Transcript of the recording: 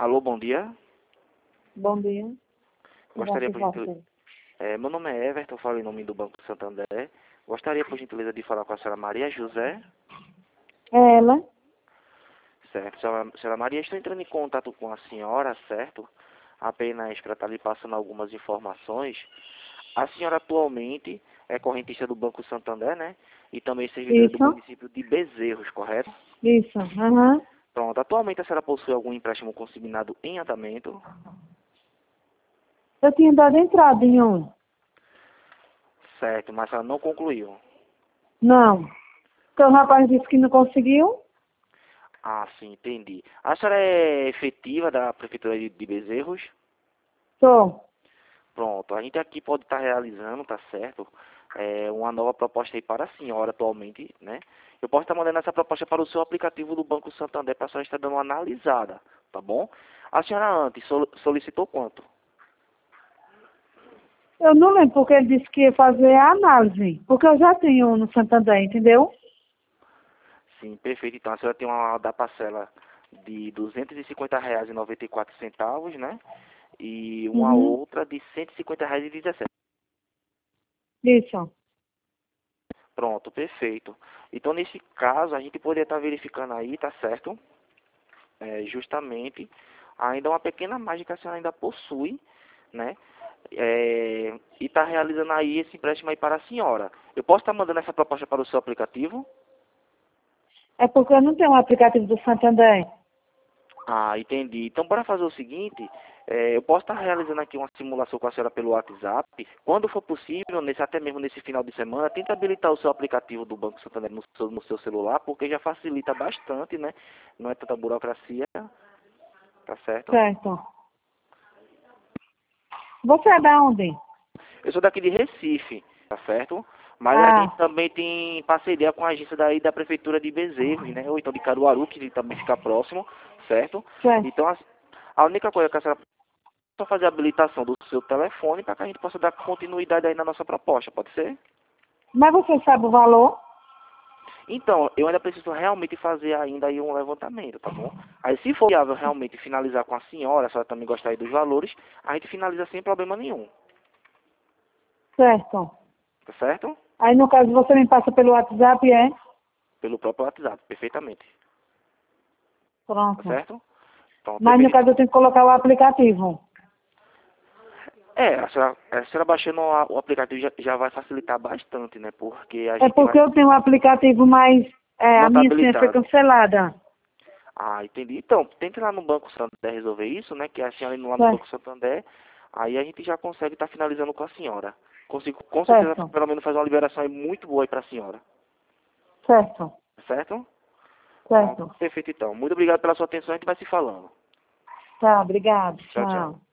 Alô, bom dia. Bom dia. Gostaria, por gentileza... meu nome é Everton, falo em nome do Banco Santander. Gostaria, por gentileza, de falar com a senhora Maria José. Ela? Certo. Senhora Maria, estou entrando em contato com a senhora, certo? Apenas para estar lhe passando algumas informações. A senhora atualmente é correntista do Banco Santander, né? E também servidora do Isso? município de Bezerros, correto? Isso. Aham. Pronto. Atualmente a senhora possui algum empréstimo consignado em andamento? Eu tinha dado entrada em um. Certo, mas ela não concluiu. Não. Porque o rapaz disse que não conseguiu. Ah, sim, entendi. A senhora é efetiva da Prefeitura de Bezerros? Sou. Pronto, a gente aqui pode estar realizando, tá certo? Uma nova proposta aí para a senhora atualmente, né? Eu posso estar mandando essa proposta para o seu aplicativo do Banco Santander para a senhora estar dando uma analisada, tá bom? A senhora antes solicitou quanto? Eu não lembro porque ele disse que ia fazer a análise. Porque eu já tenho um no Santander, entendeu? Sim, perfeito. Então a senhora tem uma da parcela de R$ 250,94, né? E uma Uhum. outra de R$ 150,17. Isso. Pronto, perfeito. Então, nesse caso, a gente poderia estar verificando aí, tá certo? Justamente, ainda uma pequena margem que a senhora ainda possui, né? E está realizando aí esse empréstimo aí para a senhora. Eu posso estar mandando essa proposta para o seu aplicativo? É porque eu não tenho um aplicativo do Santander. Ah, entendi. Então, para fazer o seguinte, eu posso estar realizando aqui uma simulação com a senhora pelo WhatsApp. Quando for possível, até mesmo nesse final de semana, tenta habilitar o seu aplicativo do Banco Santander no seu celular, porque já facilita bastante, né? Não é tanta burocracia, tá certo? Certo. Você é da onde? Eu sou daqui de Recife, tá certo? Mas a gente Ah, também tem parceria com a agência daí da Prefeitura de Bezerros, né? Ou então de Caruaru, que também fica próximo, certo? certo. Então, a única coisa que a senhora só fazer a habilitação do seu telefone para que a gente possa dar continuidade aí na nossa proposta, pode ser? Mas você sabe o valor? Então, eu ainda preciso realmente fazer ainda aí um levantamento, tá bom? Aí se for viável realmente finalizar com a senhora também gostar aí dos valores, a gente finaliza sem problema nenhum, Certo. tá certo? Aí, no caso, você me passa pelo WhatsApp, é? Pelo próprio WhatsApp, perfeitamente, tá Pronto. certo? Pronto, Mas, no perfeito caso, eu então. tenho que colocar o aplicativo. A senhora baixando o aplicativo já vai facilitar bastante, né? Porque a É gente vai... porque eu tenho um aplicativo, mas Não a tá minha senha foi habilitado. cancelada. Ah, entendi. Então, tente lá no Banco Santander resolver isso, né? Que a senhora indo lá no Certo. Banco Santander, aí a gente já consegue estar finalizando com a senhora. Consigo, com certeza, Certo. pelo menos fazer uma liberação aí muito boa aí para a senhora. Certo. Certo? Pronto, Certo. perfeito então. Muito obrigado pela sua atenção, a gente vai se falando. Tá, obrigado. Tchau, tchau. Tchau.